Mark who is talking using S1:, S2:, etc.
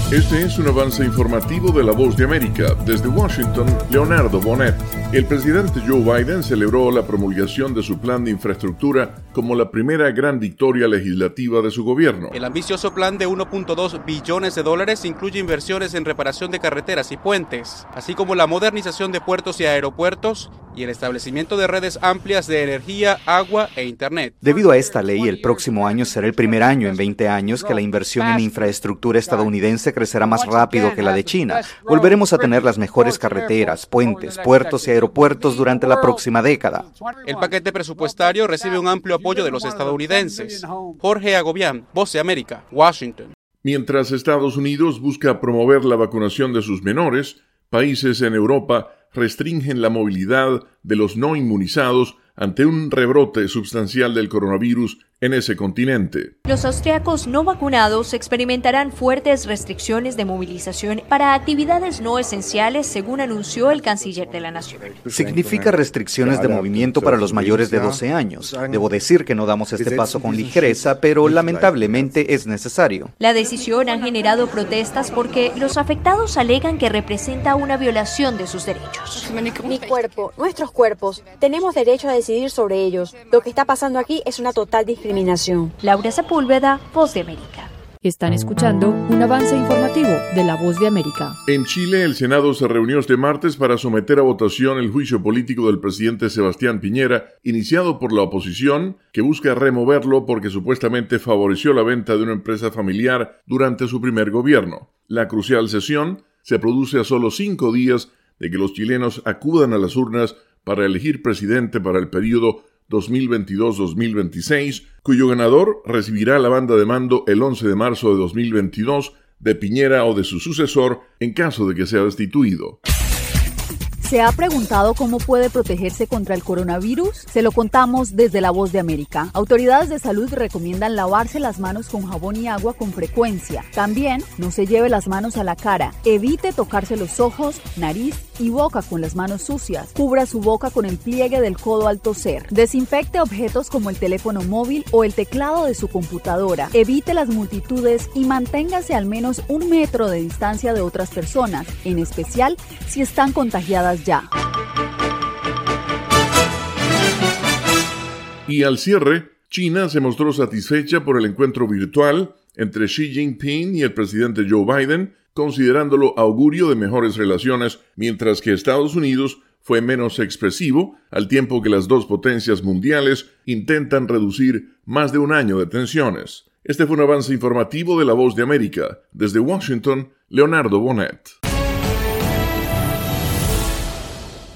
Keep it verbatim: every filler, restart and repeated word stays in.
S1: Este es un avance informativo de La Voz de América. Desde Washington, Leonardo Bonet. El presidente Joe Biden celebró la promulgación de su plan de infraestructura como la primera gran victoria legislativa de su gobierno.
S2: El ambicioso plan de uno punto dos billones de dólares incluye inversiones en reparación de carreteras y puentes, así como la modernización de puertos y aeropuertos y el establecimiento de redes amplias de energía, agua e internet.
S3: Debido a esta ley, el próximo año será el primer año en veinte años que la inversión en infraestructura estadounidense crecerá más rápido que la de China. Volveremos a tener las mejores carreteras, puentes, puertos y aeropuertos durante la próxima década.
S2: El paquete presupuestario recibe un amplio apoyo de los estadounidenses. Jorge Agobián, Voz de América, Washington.
S1: Mientras Estados Unidos busca promover la vacunación de sus menores, países en Europa restringen la movilidad de los no inmunizados ante un rebrote sustancial del coronavirus en ese continente.
S4: Los austriacos no vacunados experimentarán fuertes restricciones de movilización para actividades no esenciales, según anunció el canciller de la nación.
S3: Significa restricciones de movimiento para los mayores de doce años. Debo decir que no damos este paso con ligereza, pero lamentablemente es necesario.
S4: La decisión ha generado protestas porque los afectados alegan que representa una violación de sus derechos.
S5: Mi cuerpo, nuestros cuerpos, tenemos derecho a decidir sobre ellos. Lo que está pasando aquí es una total discriminación.
S4: Laura Sepúlveda, Voz de América.
S6: Están escuchando un avance informativo de La Voz de América.
S1: En Chile, el Senado se reunió este martes para someter a votación el juicio político del presidente Sebastián Piñera, iniciado por la oposición, que busca removerlo porque supuestamente favoreció la venta de una empresa familiar durante su primer gobierno. La crucial sesión se produce a solo cinco días de que los chilenos acudan a las urnas para elegir presidente para el periodo dos mil veintidós a dos mil veintiséis, cuyo ganador recibirá la banda de mando el once de marzo de dos mil veintidós de Piñera o de su sucesor en caso de que sea destituido.
S7: ¿Se ha preguntado cómo puede protegerse contra el coronavirus? Se lo contamos desde La Voz de América. Autoridades de salud recomiendan lavarse las manos con jabón y agua con frecuencia. También no se lleve las manos a la cara. Evite tocarse los ojos, nariz y boca con las manos sucias. Cubra su boca con el pliegue del codo al toser. Desinfecte objetos como el teléfono móvil o el teclado de su computadora. Evite las multitudes y manténgase al menos un metro de distancia de otras personas, en especial si están contagiadas ya.
S1: Y al cierre, China se mostró satisfecha por el encuentro virtual entre Xi Jinping y el presidente Joe Biden, considerándolo augurio de mejores relaciones, mientras que Estados Unidos fue menos expresivo, al tiempo que las dos potencias mundiales intentan reducir más de un año de tensiones. Este fue un avance informativo de La Voz de América. Desde Washington, Leonardo Bonet.